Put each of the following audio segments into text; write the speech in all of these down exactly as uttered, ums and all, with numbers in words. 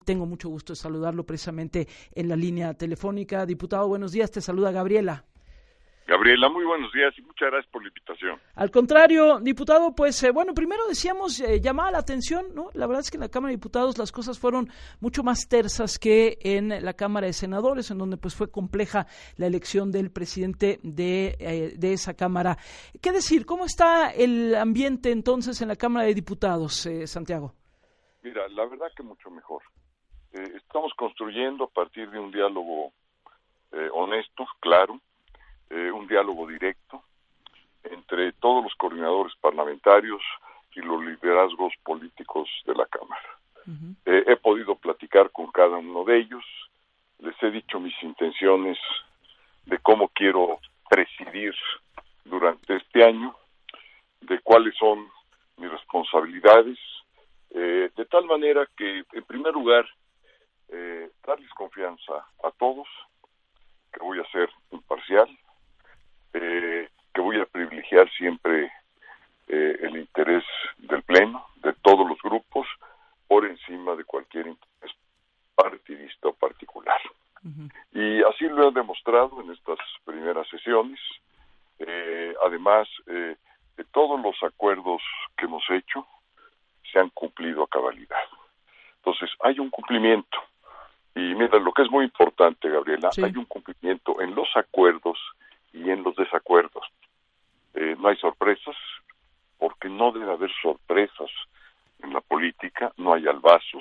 tengo mucho gusto de saludarlo precisamente en la línea telefónica. Diputado, buenos días, te saluda Gabriela. Gabriela, muy buenos días y muchas gracias por la invitación. Al contrario, diputado, pues eh, bueno, primero decíamos, eh, llamaba la atención, ¿no? La verdad es que en la Cámara de Diputados las cosas fueron mucho más tersas que en la Cámara de Senadores, en donde pues fue compleja la elección del presidente de, eh, de esa Cámara. ¿Qué decir? ¿Cómo está el ambiente entonces en la Cámara de Diputados, eh, Santiago? Mira, la verdad que mucho mejor. Eh, estamos construyendo a partir de un diálogo eh, honesto, claro, Eh, un diálogo directo entre todos los coordinadores parlamentarios y los liderazgos políticos de la Cámara. Uh-huh. Eh, he podido platicar con cada uno de ellos, les he dicho mis intenciones de cómo quiero presidir durante este año, de cuáles son mis responsabilidades, eh, de tal manera que, en primer lugar, eh, darles confianza a todos, que voy a ser imparcial, Eh, que voy a privilegiar siempre eh, el interés del Pleno, de todos los grupos, por encima de cualquier interés partidista o particular. Uh-huh. Y así lo he demostrado en estas primeras sesiones. Eh, además, eh, de todos los acuerdos que hemos hecho, se han cumplido a cabalidad. Entonces, hay un cumplimiento. Y mira, lo que es muy importante, Gabriela, sí. Hay un cumplimiento en los acuerdos y en los desacuerdos. Eh, no hay sorpresas, porque no debe haber sorpresas en la política, no hay albazos,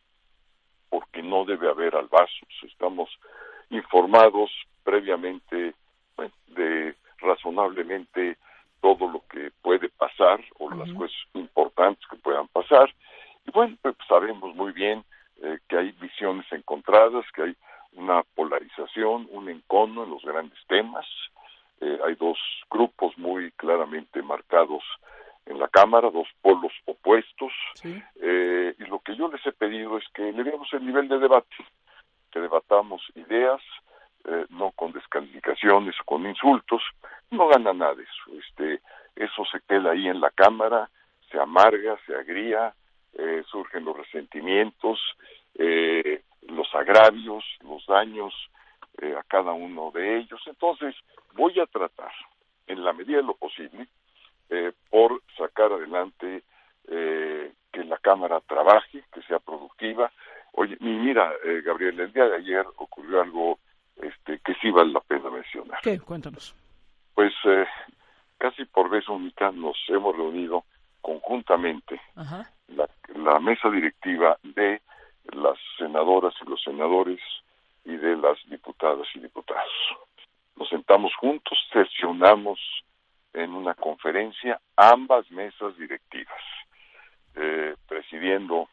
porque no debe haber albazos. Estamos informados previamente, bueno, de razonablemente todo lo que puede pasar, o uh-huh. las cosas importantes que puedan pasar, y bueno, pues sabemos muy bien eh, que hay visiones encontradas, que hay una polarización, un encono en los grandes temas. Eh, hay dos grupos muy claramente marcados en la Cámara, dos polos opuestos, sí. eh, y lo que yo les he pedido es que elevemos el nivel de debate, que debatamos ideas, eh, no con descalificaciones o con insultos, no gana nada eso, este, eso se queda ahí en la Cámara, se amarga, se agría, eh, surgen los resentimientos, eh, los agravios, los daños eh, a cada uno de ellos. Entonces, voy a tratar, en la medida de lo posible, eh, por sacar adelante eh, que la Cámara trabaje, que sea productiva. Oye, mira, eh, Gabriel, el día de ayer ocurrió algo este, que sí vale la pena mencionar. ¿Qué? Cuéntanos. Pues eh, casi por vez única nos hemos reunido conjuntamente, Ajá. La, la mesa directiva de las senadoras y los senadores y de las diputadas y diputados. Nos sentamos juntos, sesionamos en una conferencia ambas mesas directivas, eh, presidiendo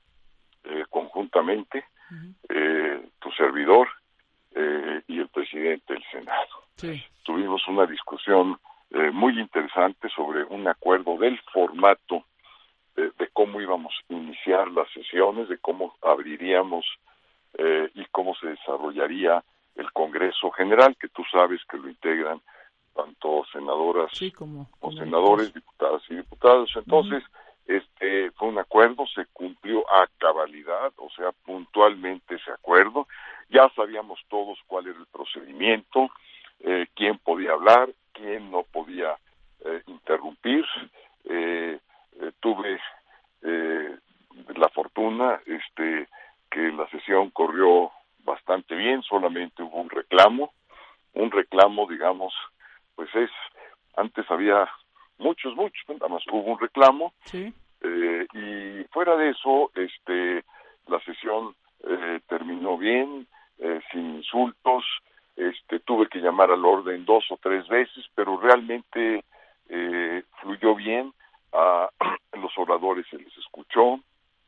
eh, conjuntamente uh-huh. eh, tu servidor eh, y el presidente del Senado. Sí. Tuvimos una discusión eh, muy interesante sobre un acuerdo del formato de, de cómo íbamos a iniciar las sesiones, de cómo abriríamos eh, y cómo se desarrollaría el Congreso General, que tú sabes que lo integran tanto senadoras sí, como, como senadores, diputadas y diputados. Entonces, uh-huh. este fue un acuerdo, se cumplió a cabalidad, o sea, puntualmente ese acuerdo. Ya sabíamos todos cuál era el procedimiento, eh, quién podía hablar, quién no podía eh, interrumpir. Eh, eh, tuve eh, la fortuna este que la sesión corrió bastante bien, solamente hubo un reclamo, un reclamo, digamos, pues es, antes había muchos, muchos, nada más hubo un reclamo, sí. eh, y fuera de eso, este, la sesión eh, terminó bien, eh, sin insultos, este, tuve que llamar al orden dos o tres veces, pero realmente eh, fluyó bien, a los oradores se les escuchó,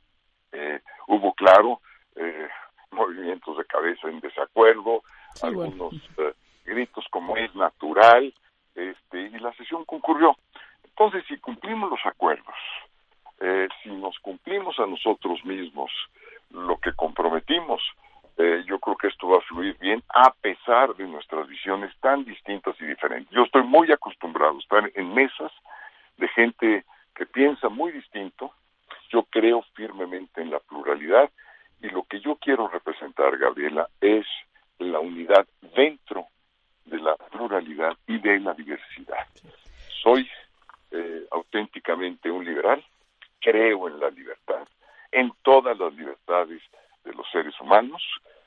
eh, hubo, claro, eh, movimientos de cabeza en desacuerdo, sí, algunos bueno. eh, gritos como es natural, este, y la sesión concurrió. Entonces, si cumplimos los acuerdos, eh, si nos cumplimos a nosotros mismos lo que comprometimos, eh, yo creo que esto va a fluir bien, a pesar de nuestras visiones tan distintas y diferentes. Yo estoy muy acostumbrado a estar en mesas de gente que piensa muy distinto. Yo creo firmemente en la pluralidad Y lo que yo quiero representar, Gabriela, es la unidad dentro de la pluralidad y de la diversidad. Soy eh, auténticamente un liberal, creo en la libertad, en todas las libertades de los seres humanos,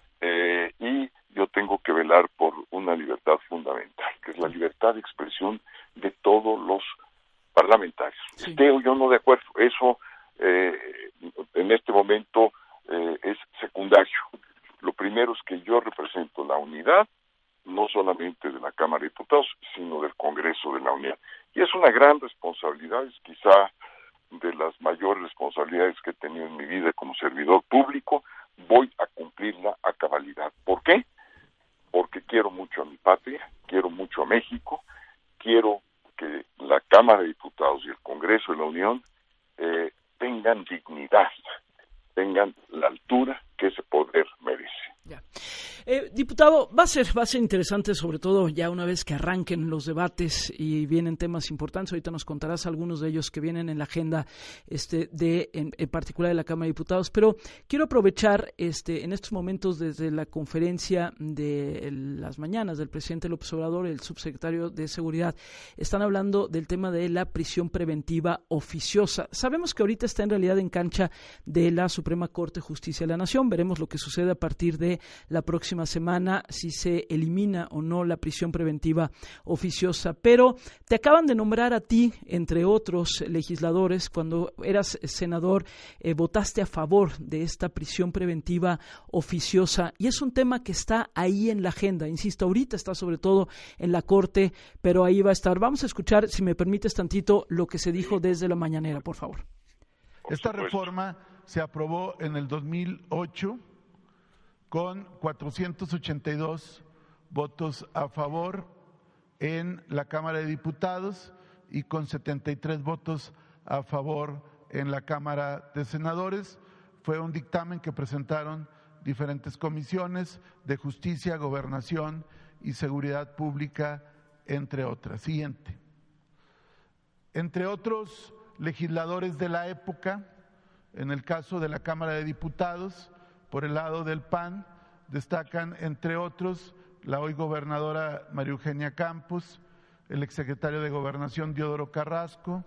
eh, y yo tengo que velar por una libertad fundamental, que es la libertad de expresión de todos los parlamentarios. Sí. Esté o yo no de acuerdo, eso eh, en este momento eh, es secundario. Lo primero es que yo represento la unidad, no solamente de la Cámara de Diputados, sino del Congreso de la Unión. Y es una gran responsabilidad, es quizá de las mayores responsabilidades que he tenido en mi vida como servidor público. Voy a cumplirla a cabalidad. ¿Por qué? Porque quiero mucho a mi patria, quiero mucho a México, quiero que la Cámara de Diputados y el Congreso de la Unión eh, tengan dignidad, tengan la altura que ese poder merece. Ya. Eh, diputado, va a ser va a ser interesante, sobre todo ya una vez que arranquen los debates y vienen temas importantes. Ahorita nos contarás algunos de ellos que vienen en la agenda, este, de en, en particular de la Cámara de Diputados. Pero quiero aprovechar, este, en estos momentos desde la conferencia de las mañanas del presidente López Obrador, el subsecretario de Seguridad, están hablando del tema de la prisión preventiva oficiosa. Sabemos que ahorita está en realidad en cancha de la Suprema Corte de Justicia de la Nación. Veremos lo que sucede a partir de la próxima semana, si se elimina o no la prisión preventiva oficiosa. Pero te acaban de nombrar a ti, entre otros legisladores, cuando eras senador, eh, votaste a favor de esta prisión preventiva oficiosa, y es un tema que está ahí en la agenda. Insisto, ahorita está sobre todo en la Corte, pero ahí va a estar. Vamos a escuchar, si me permites tantito, lo que se dijo desde la mañanera, por favor. Esta reforma se aprobó en el dos mil ocho con cuatrocientos ochenta y dos votos a favor en la Cámara de Diputados y con setenta y tres votos a favor en la Cámara de Senadores. Fue un dictamen que presentaron diferentes comisiones de Justicia, Gobernación y Seguridad Pública, entre otras. Siguiente. Entre otros legisladores de la época, en el caso de la Cámara de Diputados, por el lado del P A N, destacan, entre otros, la hoy gobernadora María Eugenia Campos, el exsecretario de Gobernación Diodoro Carrasco,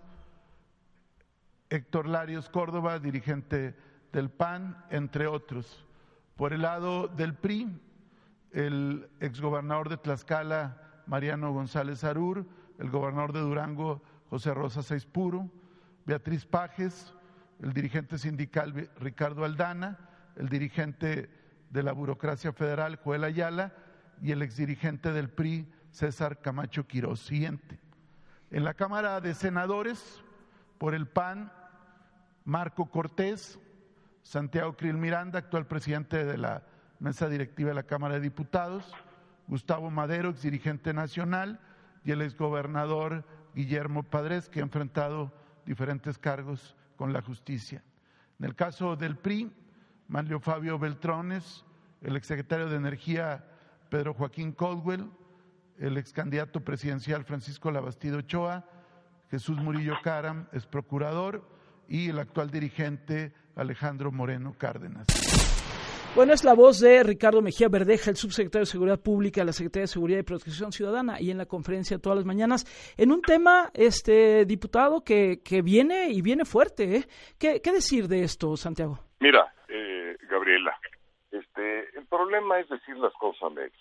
Héctor Larios Córdoba, dirigente del P A N, entre otros. Por el lado del P R I, el exgobernador de Tlaxcala, Mariano González Arur, el gobernador de Durango, José Rosa Saispuro, Beatriz Pajes, el dirigente sindical Ricardo Aldana, el dirigente de la burocracia federal Joel Ayala y el exdirigente del P R I César Camacho Quirós. Siguiente. En la Cámara de Senadores, por el P A N, Marco Cortés, Santiago Krill Miranda, actual presidente de la mesa directiva de la Cámara de Diputados, Gustavo Madero, exdirigente nacional, y el exgobernador Guillermo Padres, que ha enfrentado diferentes cargos con la justicia. En el caso del P R I, Manlio Fabio Beltrones, el exsecretario de Energía Pedro Joaquín Caldwell, el excandidato presidencial Francisco Labastida Ochoa, Jesús Murillo Caram, ex procurador, y el actual dirigente Alejandro Moreno Cárdenas. Bueno, es la voz de Ricardo Mejía Verdeja, el subsecretario de Seguridad Pública de la Secretaría de Seguridad y Protección Ciudadana, y en la conferencia todas las mañanas, en un tema, este diputado, que, que viene y viene fuerte, ¿eh? ¿Qué, qué decir de esto, Santiago? Mira, eh, Gabriela, este, el problema es decir las cosas a medias,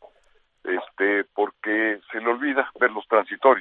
este, porque se le olvida ver los transitorios.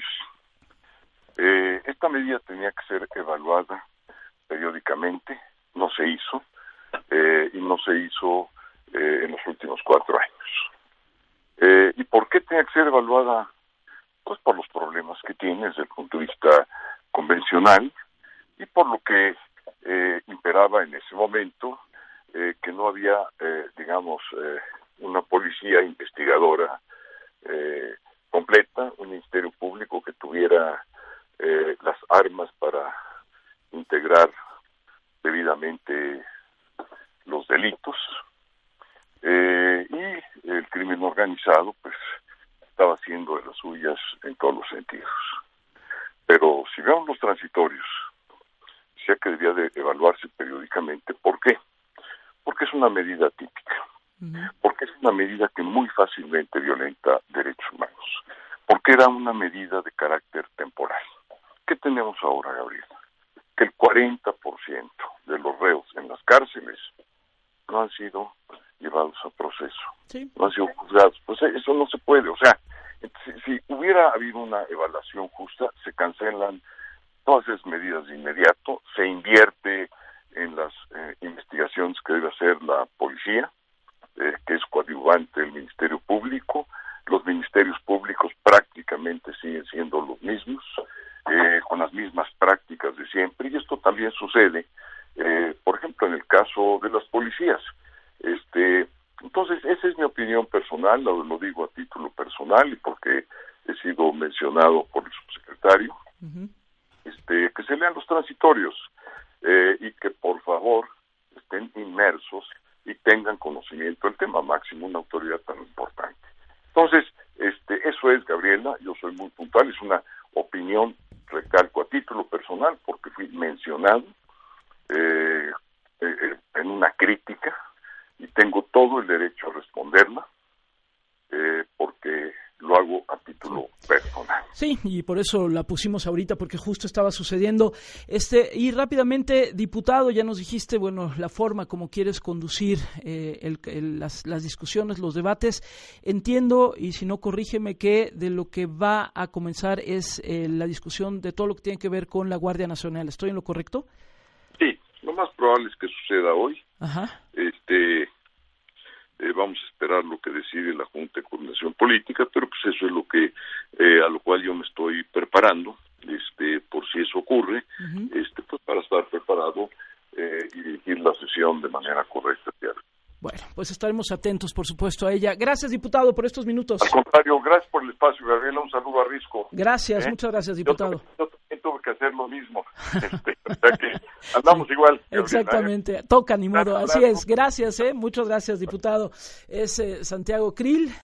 Eh, esta medida tenía que ser evaluada periódicamente, no se hizo. Eh, y no se hizo eh, en los últimos cuatro años. Eh, ¿Y por qué tenía que ser evaluada? Pues por los problemas que tiene desde el punto de vista convencional y por lo que eh, imperaba en ese momento, eh, que no había, eh, digamos, eh, una policía investigadora eh, completa, un ministerio público que tuviera eh, las armas para integrar debidamente los delitos, eh, y el crimen organizado pues estaba haciendo de las suyas en todos los sentidos. Pero si vemos los transitorios, decía que debía de evaluarse periódicamente. ¿Por qué? porque es una medida típica, uh-huh. porque es una medida que muy fácilmente violenta derechos humanos, porque era una medida de carácter temporal. ¿Qué tenemos ahora, Gabriela? Que el cuarenta por ciento de los reos en las cárceles no han sido llevados a proceso, sí. no han sido juzgados. Pues eso no se puede. O sea, si, si hubiera habido una evaluación justa, se cancelan todas esas medidas de inmediato, se invierte en las eh, investigaciones que debe hacer la policía, eh, que es coadyuvante del Ministerio Público. Los ministerios públicos prácticamente siguen siendo los mismos, eh, con las mismas prácticas de siempre, y esto también sucede, eh, por ejemplo, en el caso de las policías. Este, entonces, esa es mi opinión personal, lo, lo digo a título personal y porque he sido mencionado por el subsecretario, uh-huh. este, que se lean los transitorios eh, y que por favor estén inmersos y tengan conocimiento del tema, máximo una autoridad tan importante. Entonces, este, eso es, Gabriela, yo soy muy puntual, es una opinión, recalco, a título personal, porque fui mencionado eh, eh, en una crítica y tengo todo el derecho a responderla, eh, porque lo hago a título personal. Sí, y por eso la pusimos ahorita, porque justo estaba sucediendo. Este y rápidamente, diputado, ya nos dijiste, bueno, la forma como quieres conducir eh, el, el, las, las discusiones, los debates. Entiendo, y si no, corrígeme, que de lo que va a comenzar es eh, la discusión de todo lo que tiene que ver con la Guardia Nacional. ¿Estoy en lo correcto? Sí, lo más probable es que suceda hoy. Ajá. Este... Eh, vamos a esperar lo que decide la Junta de Coordinación Política, pero pues eso es lo que eh, a lo cual yo me estoy preparando, este, por si eso ocurre, uh-huh. este, pues para estar preparado eh, y dirigir la sesión de manera correcta. Bueno, pues estaremos atentos, por supuesto, a ella. Gracias, diputado, por estos minutos. Al contrario, gracias por el espacio, Gabriela. Un saludo a Risco. Gracias, ¿Eh? muchas gracias, diputado. Yo, yo también tuve que hacer lo mismo. Este, o sea que andamos sí, igual. Gabriela, exactamente, ¿eh? toca, ni modo. Así es. Gracias, ¿eh? Muchas gracias, diputado. Es eh, Santiago Krill.